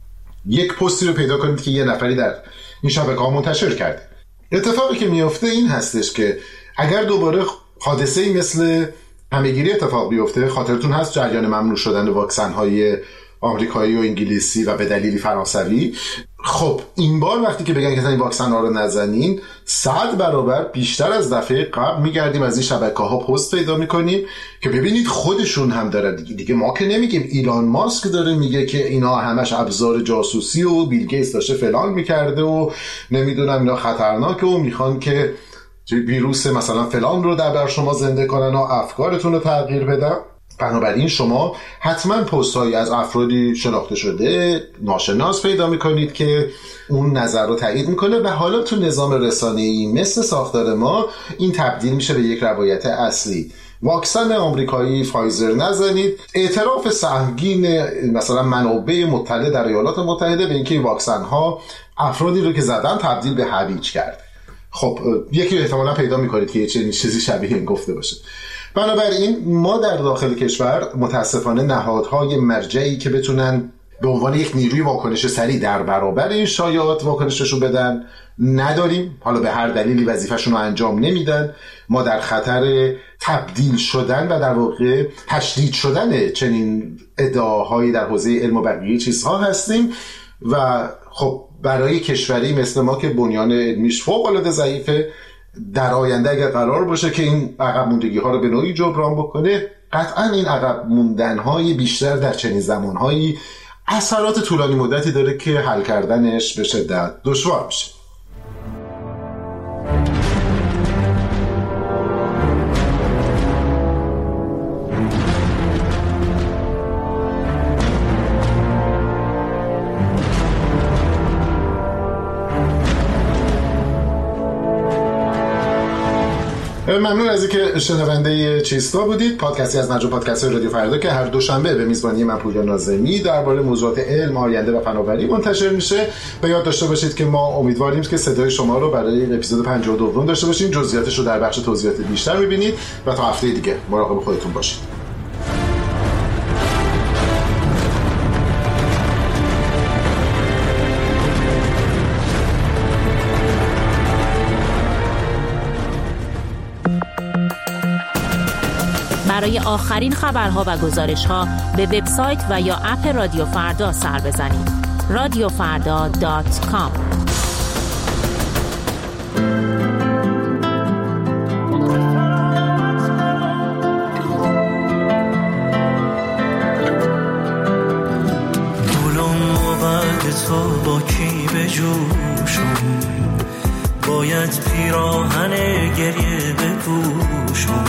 یک پستی رو پیدا کنید که یه نفری در این شبکه‌ها منتشر کرده. اتفاقی که میفته این هستش که اگر دوباره حادثه‌ای مثل همه‌گیری اتفاق بیفته، خاطرتون هست جریان ممنوع شدن واکسن‌های آمریکایی و انگلیسی و به دلیلی فرانسوی، خب این بار وقتی که بگن که این واکسن ها رو نزنین 100 برابر بیشتر از دفعه قبل میگردیم از این شبکه‌ها پست پیدا میکنیم که ببینید خودشون هم دارن دیگه ما که نمیگیم ایلان ماسک داره میگه که اینا همش ابزار جاسوسی و بیل گیتس داشته فلان میکرده و نمیدونم اینا خطرناکه و میخوان که ویروس مثلا فلان رو در شما زنده کنن و افکارتون رو تغییر بدن. بنابراین شما حتما پست‌هایی از افرادی شناخته شده ناشناس پیدا میکنید که اون نظر رو تایید میکنه و حالا تو نظام رسانه‌ای مثل ساختار ما این تبدیل میشه به یک روایت اصلی. واکسن آمریکایی فایزر نزنید، اعتراف سهمگین مثلا منابع مطلع در ایالات متحده به اینکه این واکسن ها افرادی رو که زدن تبدیل به هویج کرد. خب یکی احتمالا پیدا میکنید که یه چیزی شبیه این گفته باشه. بنابراین ما در داخل کشور متاسفانه نهادهای مرجعی که بتونن به عنوان یک نیروی واکنش سریع در برابر این شایعات واکنششون بدن نداریم. حالا به هر دلیلی وظیفه‌شون رو انجام نمیدن. ما در خطر تبدیل شدن و در واقع تشدید شدن چنین ادعاهایی در حوزه علم و بقیه چیزها هستیم و خب برای کشوری مثل ما که بنیان علمیش فوق‌العاده ضعیفه، در آینده اگر قرار باشه که این عقب موندگی ها رو به نوعی جبران بکنه، قطعا این عقب موندن های بیشتر در چنین زمان هایی اثرات طولانی مدتی داره که حل کردنش به شدت دشوار میشه. ممنون از اینکه شنونده چیستا بودید. پادکستی از مجموعه پادکست‌های رادیو فردا که هر دوشنبه به میزبانی من پویا ناظمی درباره موضوعات علم، آینده و فناوری منتشر میشه. به یاد داشته باشید که ما امیدواریم که صدای شما رو برای اپیزود 52 داشته باشیم. جزئیاتش رو در بخش توضیحات بیشتر می‌بینید و تا هفته دیگه مراقب خودتون باشید. برای آخرین خبرها و گزارش‌ها به وبسایت و یا اپ رادیو فردا سر بزنید. radiofarda.com جوشم، باید پیراهن گریه بپوشم،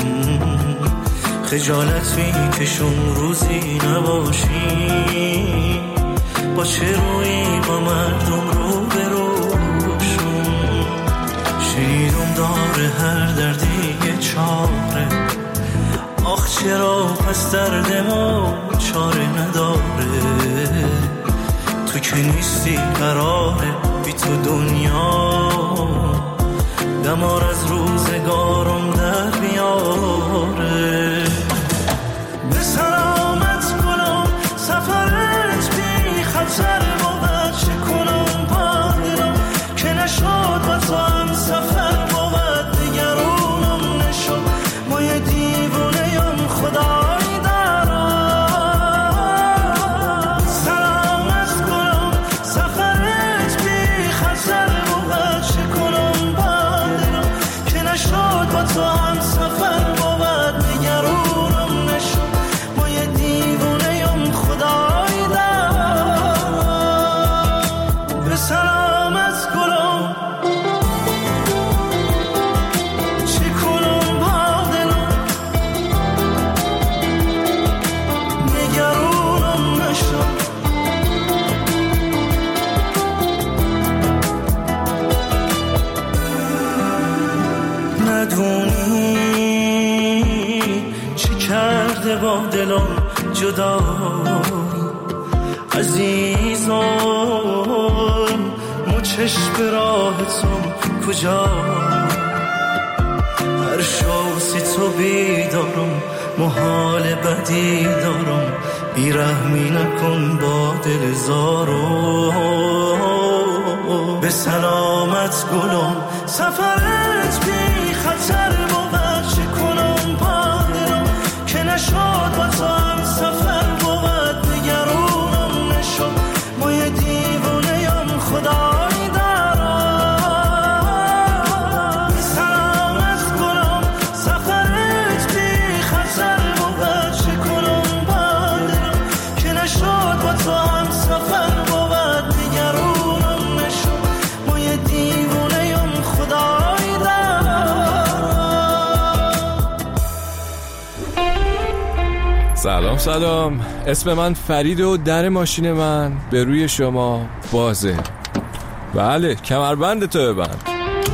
خجالت میکشم روزی نباشی، با چه روی با مردم رو بروشم، شیرم داره هر دردی یه چاره، آخ چرا پس درد ما چاره نداره، تو که نیستی قراره بی تو دنیا دمار از روزگارم در بیاره. به سلامت کنم سفرت بی خطر بود، چه کنم با دلم که نشد با تو هم سفر بود، نگرانم نشد ما یه دیوونه یم خدای دارم. سلامت کنم سفرت بی خطر بود، چه کنم با دلم که نشد با تو هم سفر بود، نگرانم نشد ما یه دیوونه یم خدای دارم. به سلامت کنم چه کنم با دلم نگرانم نشد. ندونی چه کرده با دلم جدایی عزیزم، مچش به راهتم کجا، هر شاسی تو بیدارم محال بدی دارم، بیرحمی نکن با دل زارو. به سلامت گلم سفرت بی خطر بود، چه کنم با دلم که نشد با تو هم سفر بود، نگرانم نشد ما یه دیوونه یم خدای دارم. سلامت کنم سفرت بی خطر بود، چه کنم با دلم که نشد با تو هم سفر بود، نگرانم نشد ما یه دیوونه یم خدای دارم. سلام، اسم من فرید و در ماشین من به روی شما بازه. بله، کمربند تو ببند.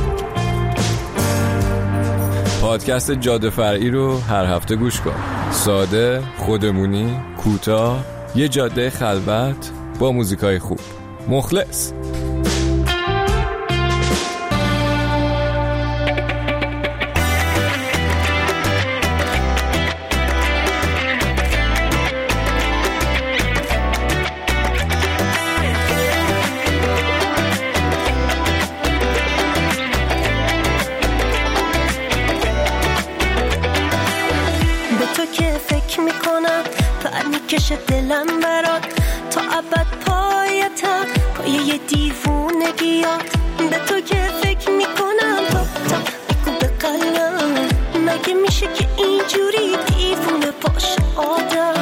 پادکست جاده فرعی رو هر هفته گوش کن. ساده، خودمونی، کوتاه، یه جاده خلوت با موزیکای خوب. مخلص. میکشه دلم برات تا ابد پایتم، پای یه دیوونگیات به تو که فکر میکنم تا میگو به قلبم، مگه میشه که اینجوری دیوونه باشه آدم.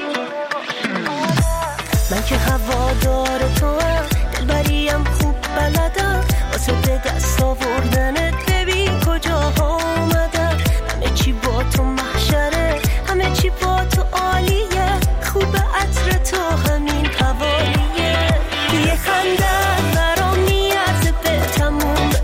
من که هوادار تو هم دلبریم خوب بلدم، واسه به دست آوردنت ببین کجاها اومدم، همه چی با تو محشره، همه چی با تو عالیه، خوب عطر تو همین حوالیه، یه خنده برام میارزه به تموم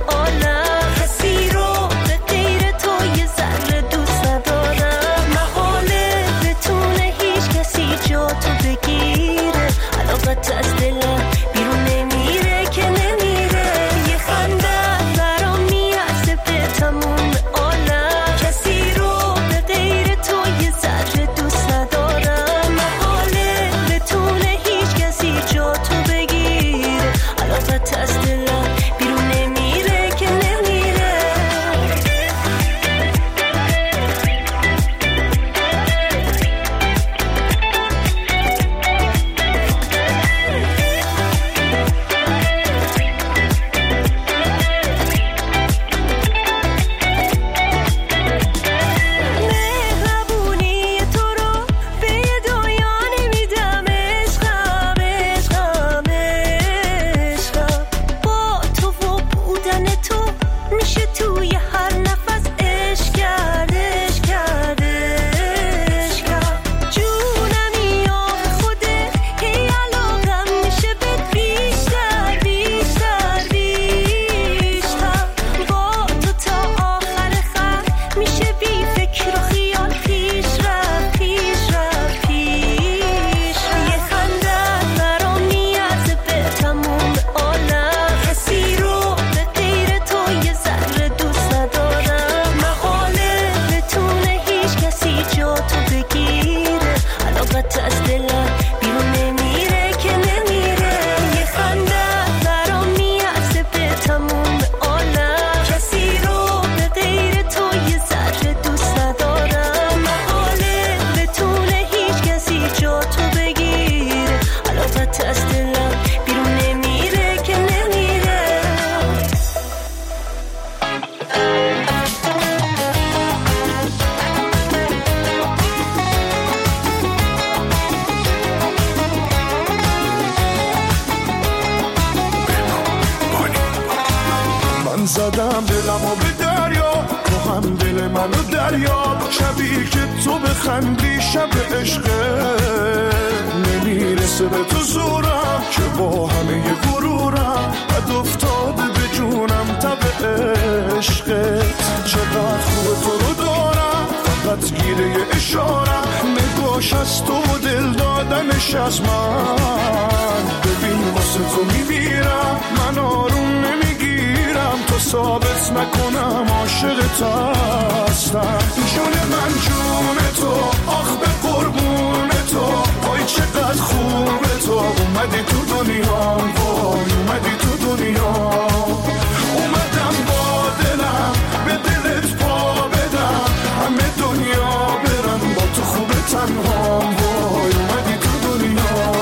زدم دلمو به دریا، تو هم دل منو دریا. شبی که تو بخندی شب عشقه، نمیرسه به تو زورم که با همه غرورم بد افتاده به جونم تب عشقت. چقدر خوب تو رو دارم، فقط گیره اشارم، نگاش از تو و دل دادنش از من. ببین واسه تو میمیرم، من آروم نمیگیرم تا ثابت نکنم عاشقت هستم. جون من جون تو، آخ به قربون تو، وای چقدر خوبه تو. اومدی تو دنیا، وای اومدی تو دنیا. اومدم با دلم به دلت پا بدم، همه دنیا برن با تو خوبه تنها. وای اومدی تو دنیا.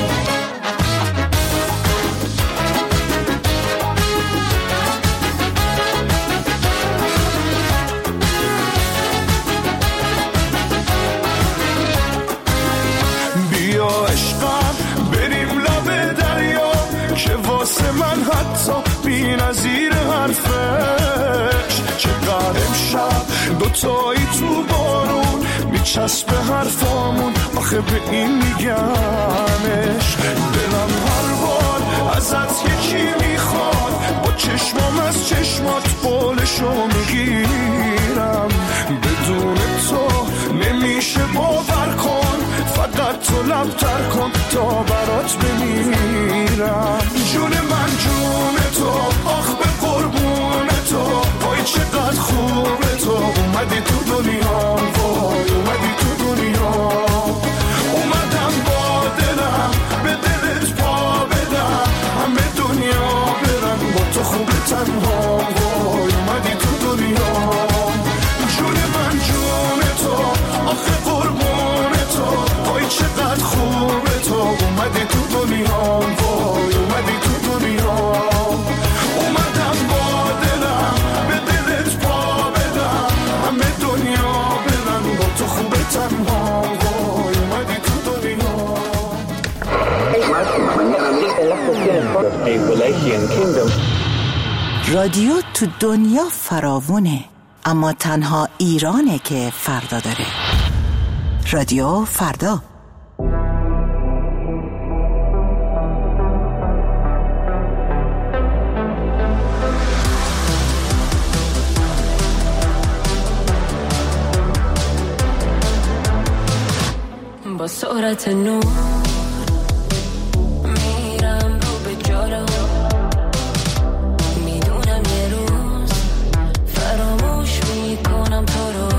بیا عشقم بریم لب دریا، که واسه من حتی بی نظیر حرفش. چقدر امشب دوتایی تو بارون میچسبه حرفامون، آخه به این میگمش. دلم هر بار ازت یکی میخواد، با چشمام از چشمات قولشو میگیرم. بدون تو نمیشه باور کن، فقط تو لبتر کن تا برات بمیرم. جون من جون تو، آخ به قربون تو، وای چقدر خوبه تو. اومدی تو دنیا، وای اومدی تو دنیا. اومدم با دلم به دلت پا بدم، همه دنیا برن با تو خوبه تنها. وای اومدی تو دنیا. جون من جون تو، آخه قربون تو، وای چقدر خوبه تو. اومدی تو دنیا، وای اومدی تو دنیا. اومدم با دلم به دلت پا بدم، همه دنیا برن با تو خوبه تنها. وای اومدی تو دنیا. رادیو تو دنیا فراوونه، اما تنها ایرانه که فردا داره. رادیو فردا. با سرعت نور میرم رو به جارو، میدونم یه روز فراموش میکنم تو رو.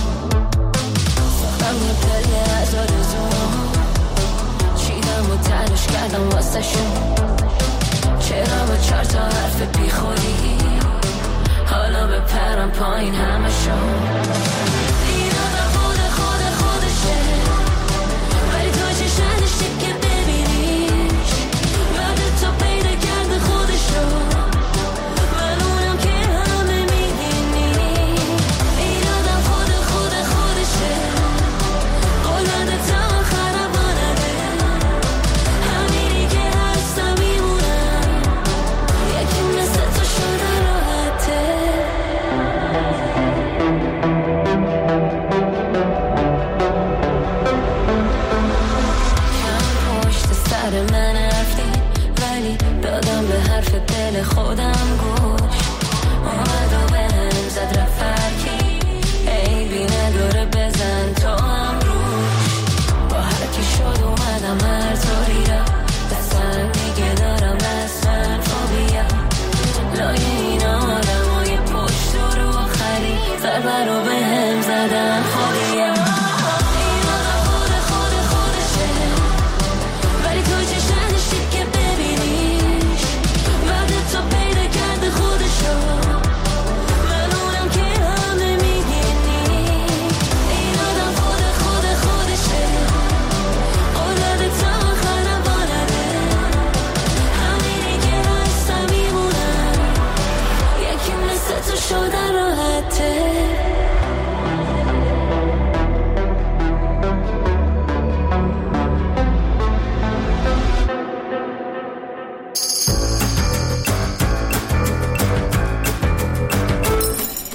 من یه پله از آرزو چیدم و تلاش کردم واسه شون، چرا با 4 تا حرف بی خودی حالا بپرم پایین همه شون.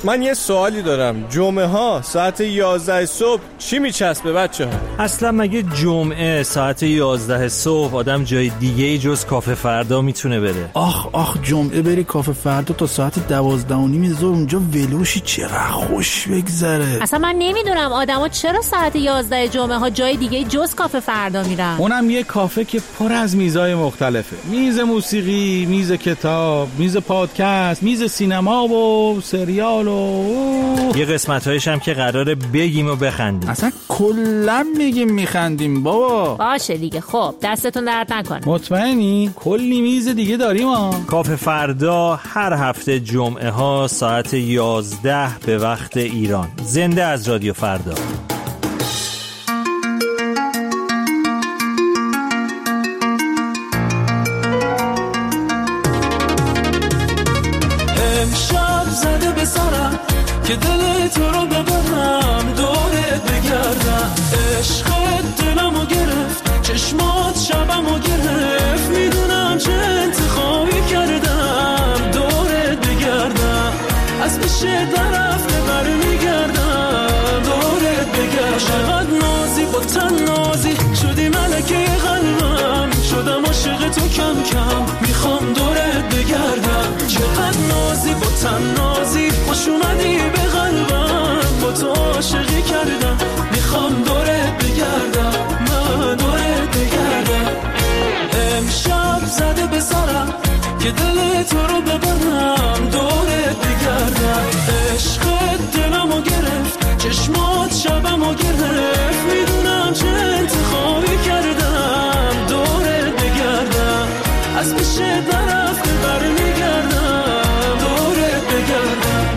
من یه سوالی دارم. جمعه ها ساعت 11 صبح چی میچسبه بچه ها؟ اصلا مگه جمعه ساعت 11 صبح آدم جای دیگه جز کافه فردا میتونه بره؟ آخ جمعه بری کافه فردا تا ساعت 12:30 ظهر اونجا ولوشی، چقدر خوش بگذره. اصلا من نمیدونم آدما چرا ساعت 11 جمعه ها جای دیگه جز کافه فردا میرن. اونم یه کافه که پر از میزای مختلفه. میز موسیقی، میز کتاب، میز پادکست، میز سینما و سریال و یه قسمت‌هایش هم که قراره بگیم و بخندیم. اصلا کلا میگیم میخندیم بابا. باشه دیگه. خب دستتون درد نکنه. مطمئنی؟ کلی میز دیگه داریم ها. کافه فردا هر هفته جمعه ها ساعت 11 به وقت ایران. زنده از رادیو فردا. امشب زده به سرم که دل تو رو ببرم، دورت بگردم. عشقت دلمو گرفت، چشمات شبمو گرفت. میدونم چه انتخابی کردم، دورت بگردم. از پیش درفته برمیگردم، دورت بگردم. چقدر نازی با تن نازی شدی ملکه قلبم، شدم عاشق تو کم کم، میخوام دورت بگردم. چقدر نازی با تن نازی خوش اومدی به قلبم، با تو عاشقی کردم، میخوام دورت بگردم، من دورت بگردم. امشب زده به سرم که دل تو رو ببرم، دورت بگردم. عشقت دلمو گرفت، چشمات شبمو گرفت. میدونم چه انتخابی کردم، دورت بگردم. از پیش درفته برمیگردم، دورت بگردم.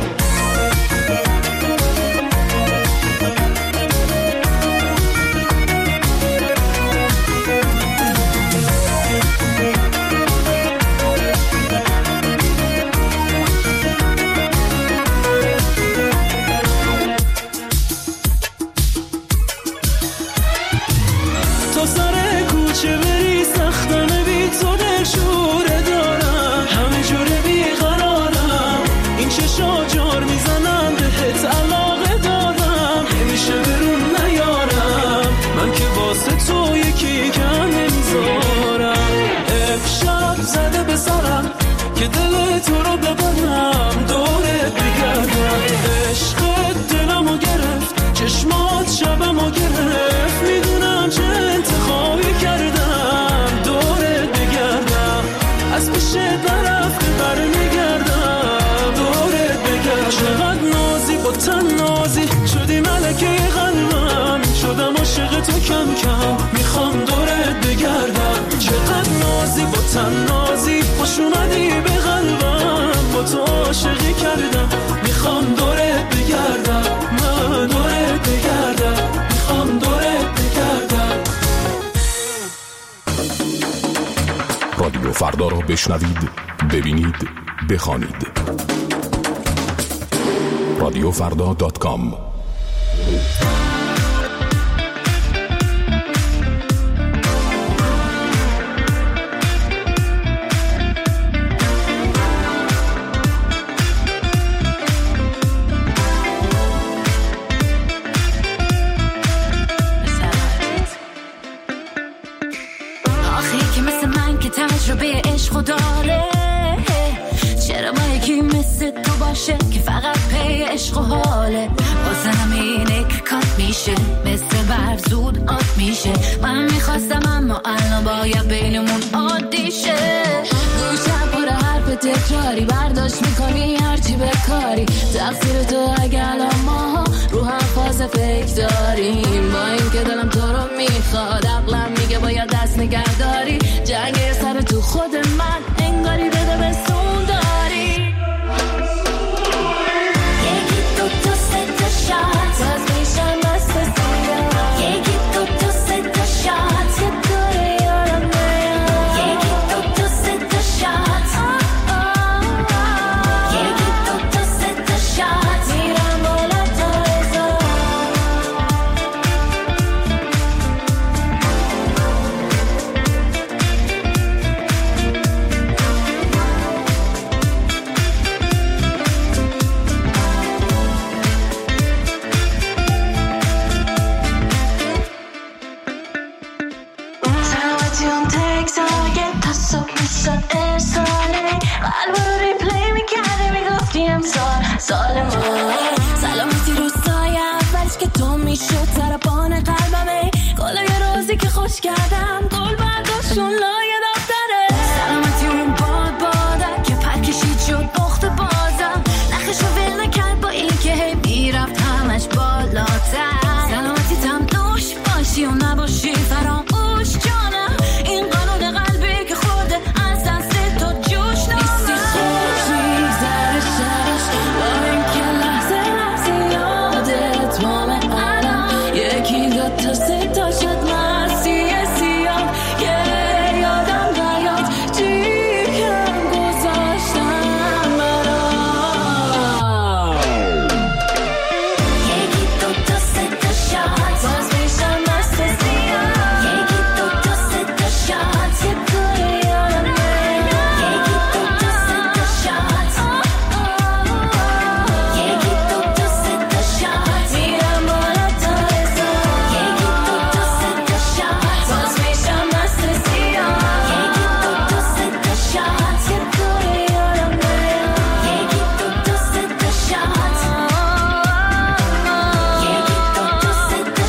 تو سر کوچه بری سختانه بی تو دلشوره دارم، همه جوره بیقرارم. این چشا جار میزنم بهت علاقه دارم، نمیشه برون نیارم. من که واسه تو یکی کم نمیذارم. امشب زده به سرم که دل تو رو ببرم، دورت بگردم. عشقت دلمو گرفت، چشمات شبمو گرفت. میدونم چه انتخابی کردم، دورت بگردم. از پیش درفته برمیگردم، دورت بگردم. چقدر نازی با تن نازی شدی ملکه قلبم، شدم عاشق تو کم کم، میخوام دورت بگردم. چقدر نازی با تن نازی خوش اومدی به قلبم، با تو عاشقی کردم، میخوام دورت بگردم، من دورت بگردم، میخوام دورت بگردم. رادیو فردا رو بشنوید، ببینید، بخوانید. radiofrda.com. تجربه عشق داره، چرا با یکی مثل تو باشه که فقط پی عشق و حاله. واسه همینه که کات میشه، مثل برف زود آب میشه. من میخواستم اما الان باید بینمون عادی شه. گوشم پر حرف تکراری، برداشت میکنی هرچی بکاری. تقصیر تو اگه الان ما رو هم فاز فکر داریم. با این که دلم تو رو میخواد، عقلم میگه باید دست نگهداری. جنگ سر تو خود من انگاری بده بستون داری. یکی دو تا سه تا شات از میشم بست سیاه. یکی دو تا سه تا شات یه دوره یارم نیاد. یکی دو تا سه تا شات، یکی دو تا سه تا شات میرم بالا تا هزار. تو اون تکساگه تا صبح میشد ارساله قلب رو ریپلی میکرده میگفتی امسال سال ما سلامتی روزای اولش که تو میشد سرپان قلبمه گلای روزی که خوش کردم گل برداشتون لای دفتره سلامتی اون باد که پر کشید شد بخت بازم نخش رو ول نکرد با این که هی میرفت همش بالاتر سلامتی تم دوش باشی و نباشی فراموش جانم این قانون قلبی که خورده از دست تو جوش نیستی خوش میگذره شبش با این که لحظه یادت مامه الان یکی دو تا سه تا شد مرسی سیاه یادم نیاد چیم گذاشتم برام یکی دو تا سه تا شد باز میشم مست سیاه یکی دو تا سه تا شد یه کوری یادمه یکی دو تا سه تا شد یکی دو تا سه تا شد میرم بالا تا رسا یکی دو تا سه تا شد باز میشم مست سیاه یکی دو تا سه تا شد یه کوری یادمه یکی دو تا سه تا شد یکی دو تا سه تا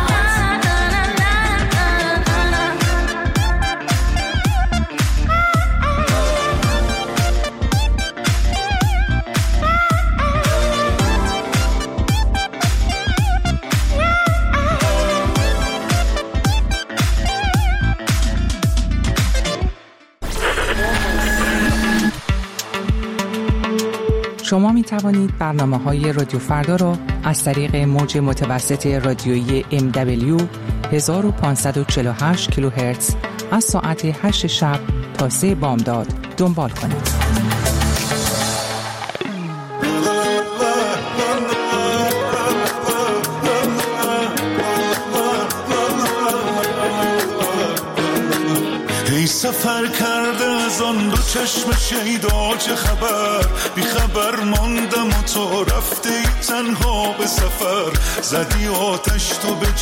شما می توانید برنامه‌های رادیو فردا را از طریق موج متوسط رادیویی MW 1548 کیلوهرتز از ساعت 8 شب تا 3 بامداد دنبال کنید. ای سفر کرده از آن دو چشم شیدا چه خبر بی خبر ماندم و تو رفته ای تنها به سفر زدی آتش تو به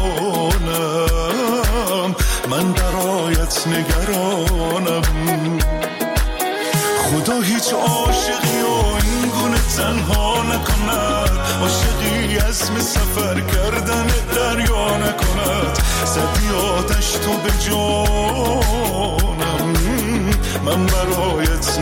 جانم من برایت نگرانم خدا هیچ عاشقی و این گونه تنها نکند عاشقی عزم سفر کردن دریا نکند زدی آتش تو به جانم من برایت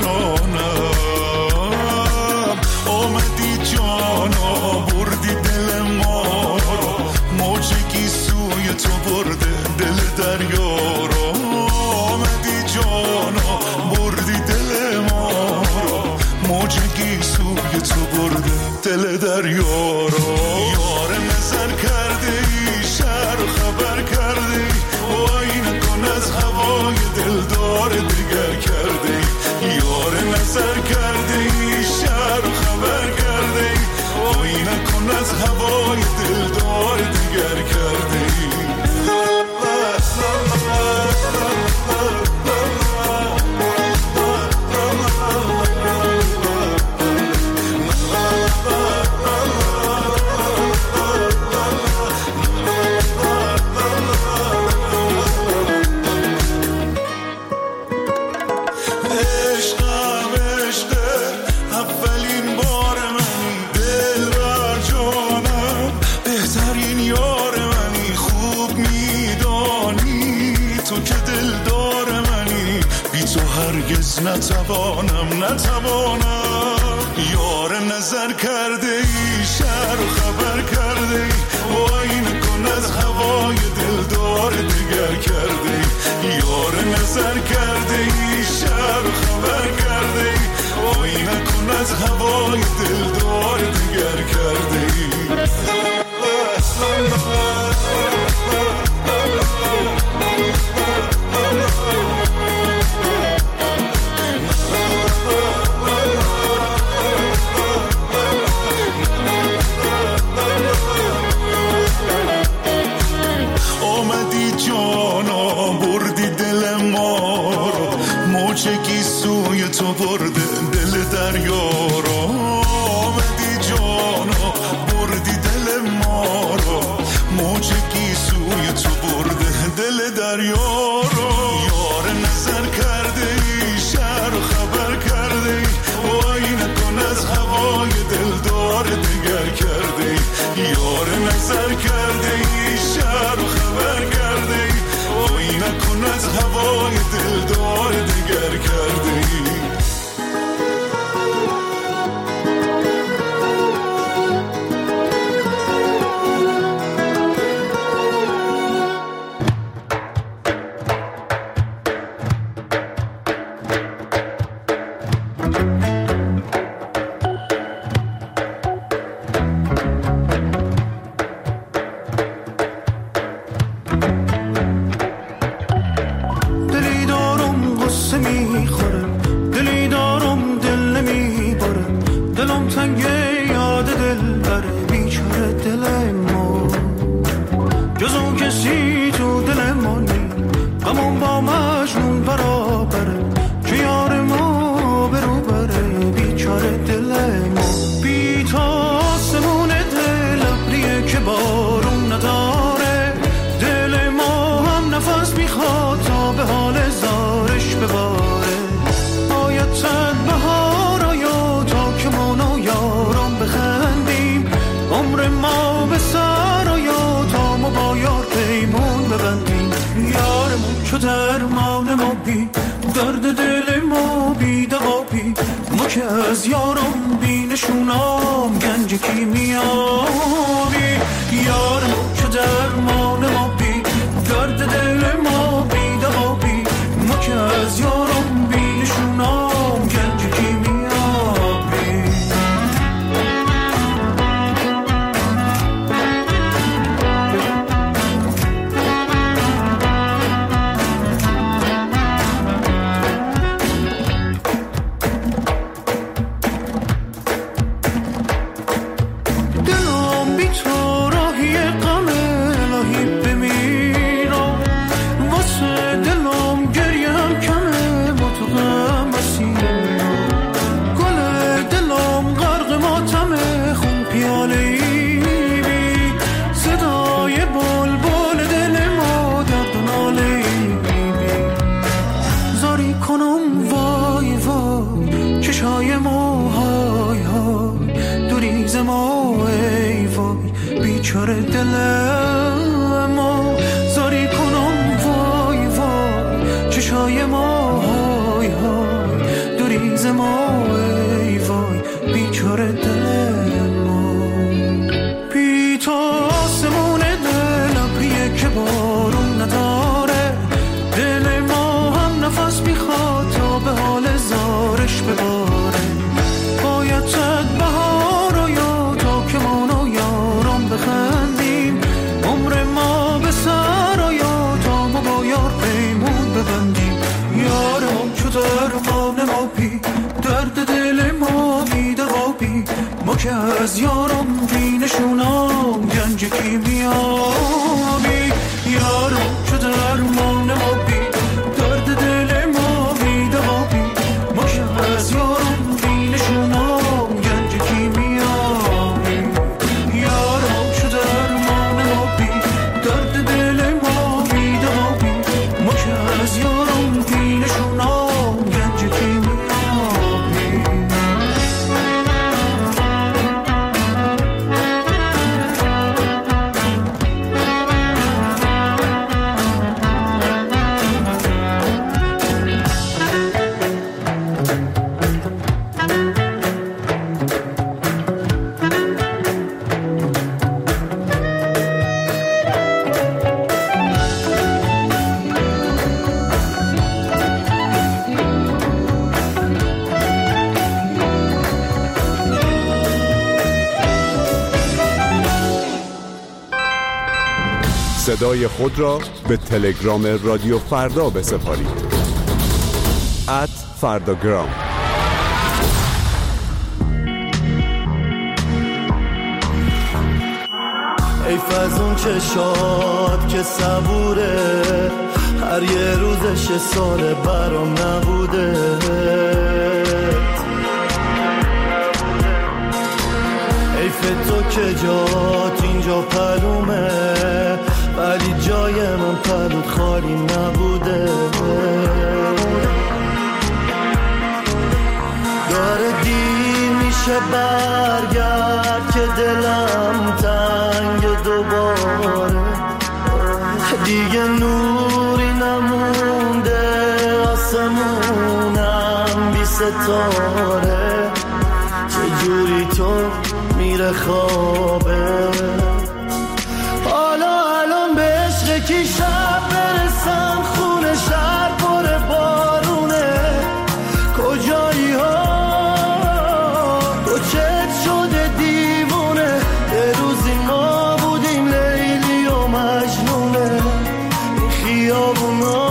نگرانم آمدی جانا بردی دل ما رو موجگی سوی تو برده دل دریا رو آمدی جانا بردی دل ما رو موجگی سوی تو برده دل دریا رو یار نظر کرده ای شهر خبر کرده ای وای نکن از هوای دلدار دیگر کرده ای یار نظر کرده ای شهر خبر کرده ای وای نکن از هوای دلدار دیگر کرده ای نتوانم یار نظر کرده ای شهر و خبر کرده ای وای نکن از هوای دلدار دیگر کرده ای یار نظر کرده ای شهر و خبر کرده ای وای نکن از هوای دلدار دیگر کرده ای موجگی سوی تو برده دل دریا رو آمدی چون از هوای دلدار دیگر کرده ای. درد دل ما بی دوا بی، ما که از یارم بی نشونام گنج کیمیابی. یار ما که درمان ما بی، درد دل ما بی دوا بی، ما که از یارم بی نشونام گنج کیمیابی. بیچاره دل ما زاری کنم وای وای، چشای ما های های دوریز ما ای وای، بیچاره دل ما. بی تو آسمون دل ابریه که بارون نداره، دل ما هم نفس میخواد تا به حال زارش بباره. باید چند بهار و یا تا که مانو یارم بخندیم، عمر ما به سر و یا تا ما با یار پیمون ببندیم. یارم چو درمان ما بی، درد دل ما بی دوا بی، ما که از یارم بی نشونام گنج کیمیابی. یارم چو درمان ما بی، درد دل ما بی دوا بی، ما که از یارم بی نشونام گنج کیمیابی. یارم چو درمان ما بی، درد دل ما بی دوا بی، ما که از یارم بی نشونام گنج کیمیابی. صدای خود را به تلگرام رادیو فردا بسپارید. @فرداگرام. ای فزون چشات که صبوره، هر یه روزش سال برام نبوده. حیف تو که جات اینجا پلومه، ولی جای من پلوت خالی نبوده. داره دیر میشه برگرد که دلم تنگ دوباره، دیگه نوری نمون ستاره چجوری تو میره خوابه حالا الان به عشق کی شب برسم خونه شهر پر بارونه کجایی ها تو چت شده دیوونه یه روزی ما بودیم لیلی و مجنونه این خیابونا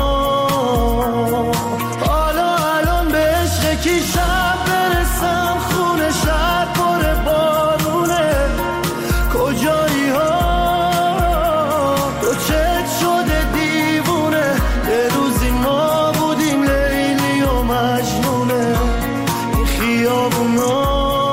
حالا الان به عشق کی شب برسم خونه شهر پر بارونه کجایی ها تو چت شده دیوونه یه روزی ما بودیم لیلی و مجنونه این خیابونا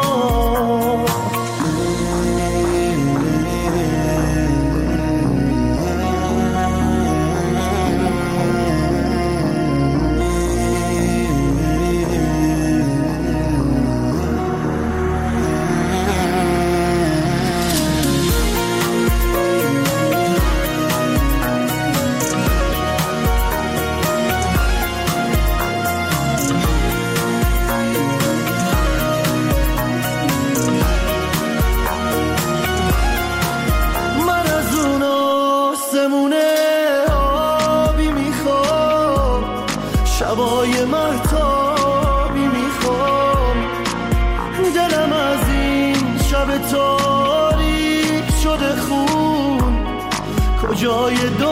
شبای مهتابی میخوام دلم از این شب تاریک شده خون کجای